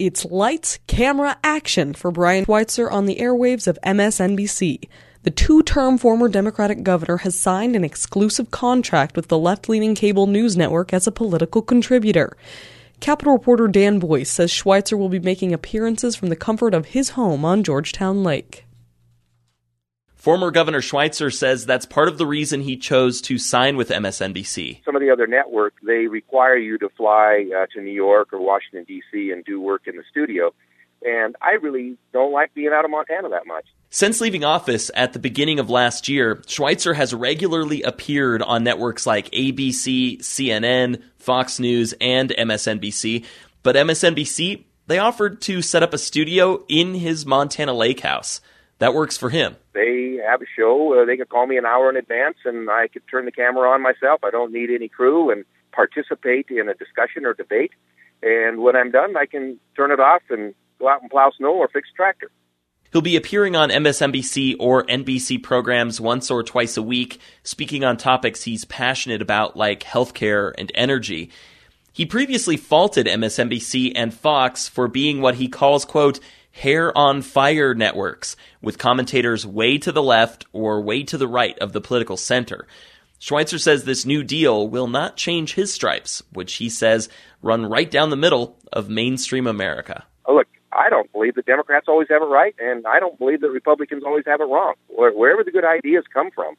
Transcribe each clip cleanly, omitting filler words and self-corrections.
It's lights, camera, action for Brian Schweitzer on the airwaves of MSNBC. The two-term former Democratic governor has signed an exclusive contract with the left-leaning cable news network as a political contributor. Capitol reporter Dan Boyce says Schweitzer will be making appearances from the comfort of his home on Georgetown Lake. Former Governor Schweitzer says that's part of the reason he chose to sign with MSNBC. Some of the other networks, they require you to fly to New York or Washington, D.C. and do work in the studio. And I really don't like being out of Montana that much. Since leaving office at the beginning of last year, Schweitzer has regularly appeared on networks like ABC, CNN, Fox News, and MSNBC. But MSNBC, they offered to set up a studio in his Montana lake house. That works for him. They have a show. They can call me an hour in advance, and I could turn the camera on myself. I don't need any crew and participate in a discussion or debate. And when I'm done, I can turn it off and go out and plow snow or fix a tractor. He'll be appearing on MSNBC or NBC programs once or twice a week, speaking on topics he's passionate about like healthcare and energy. He previously faulted MSNBC and Fox for being what he calls, quote, hair on fire networks, with commentators way to the left or way to the right of the political center. Schweitzer says this new deal will not change his stripes, which he says run right down the middle of mainstream America. Oh, look, I don't believe that Democrats always have it right, and I don't believe that Republicans always have it wrong. Wherever the good ideas come from,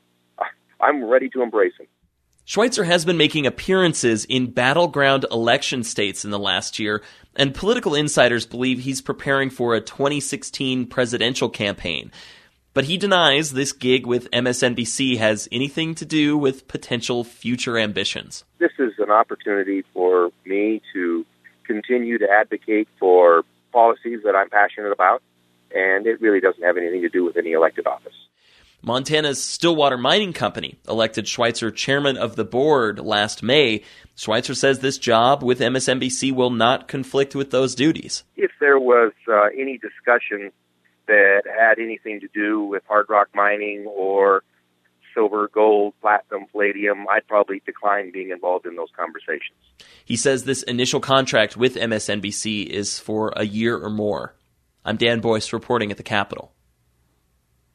I'm ready to embrace them. Schweitzer has been making appearances in battleground election states in the last year, and political insiders believe he's preparing for a 2016 presidential campaign. But he denies this gig with MSNBC has anything to do with potential future ambitions. This is an opportunity for me to continue to advocate for policies that I'm passionate about, and it really doesn't have anything to do with any elected office. Montana's Stillwater Mining Company elected Schweitzer chairman of the board last May. Schweitzer says this job with MSNBC will not conflict with those duties. If there was any discussion that had anything to do with hard rock mining or silver, gold, platinum, palladium, I'd probably decline being involved in those conversations. He says this initial contract with MSNBC is for a year or more. I'm Dan Boyce reporting at the Capitol.